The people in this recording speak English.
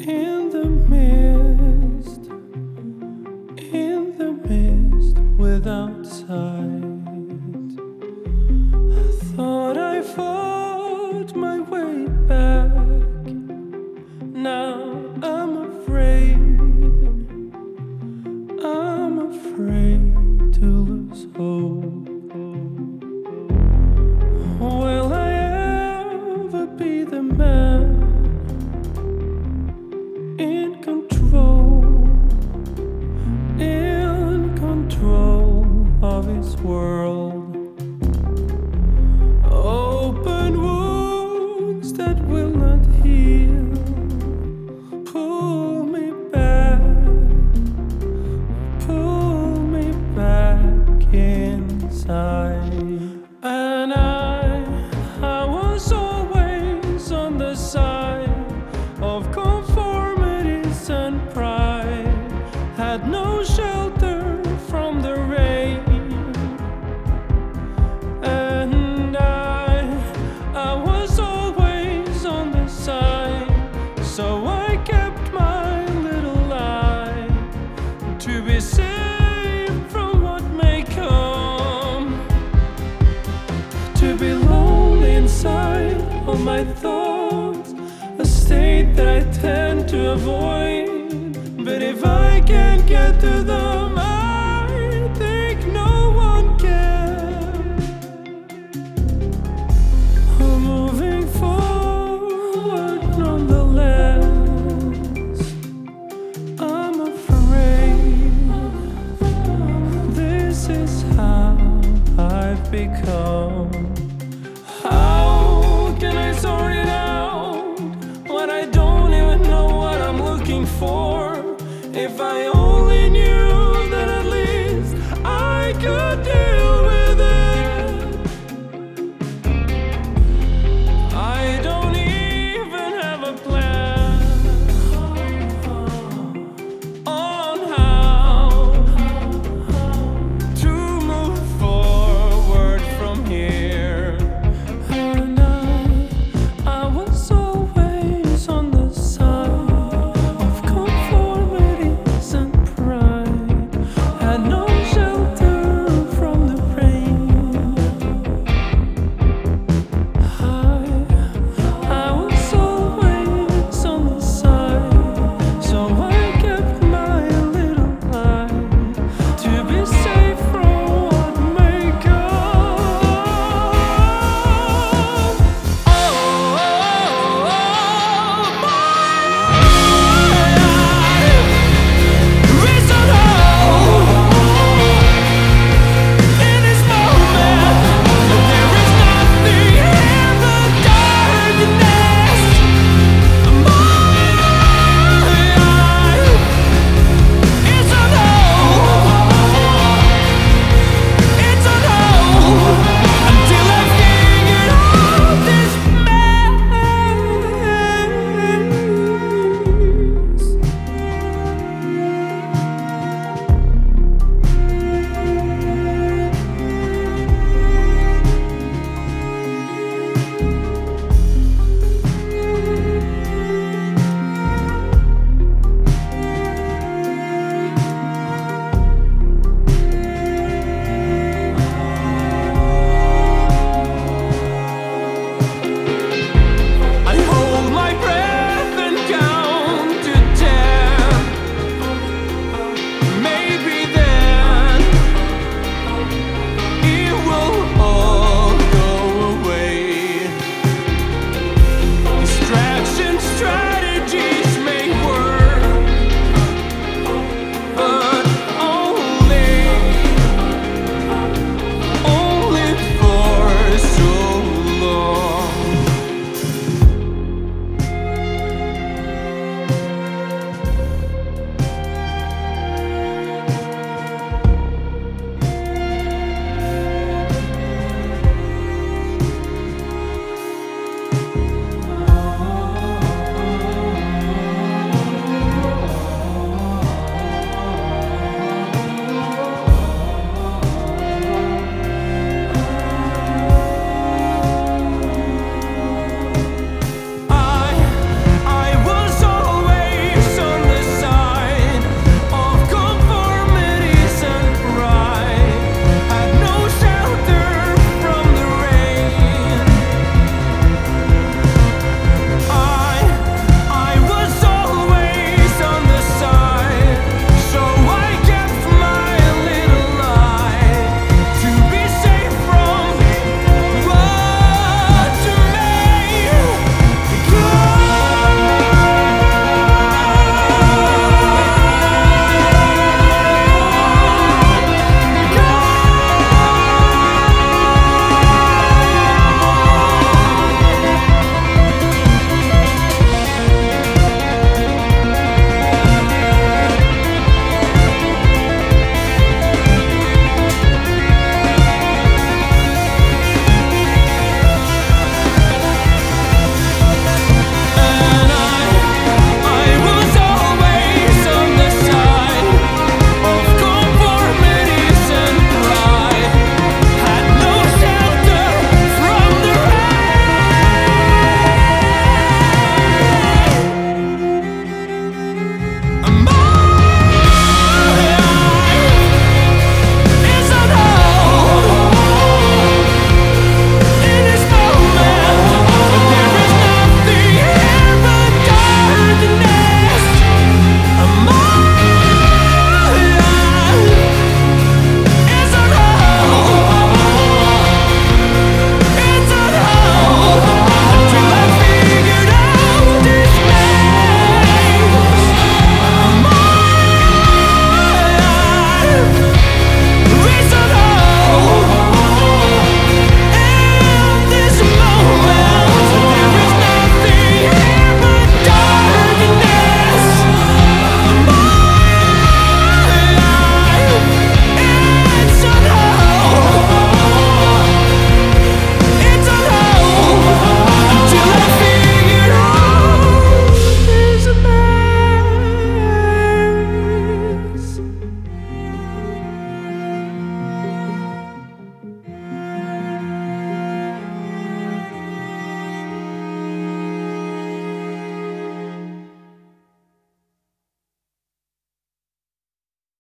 In the mist, without sight, I thought I fought my way back. Now I'm afraid to lose hope. Will I ever be the man in control of his world? Open wounds that will not heal, pull me back inside. And I was always on the side of conformities and pride, had no shelter from the rain. And I was always on the side, so I kept my little lie to be saved from what may come. To be lonely inside all my thoughts, a state that I tend to avoid. But if I can't get to them, I think no one can. I'm moving forward nonetheless. I'm afraid this is how I've become. How can I sort it out when I don't even know what I'm looking for? If I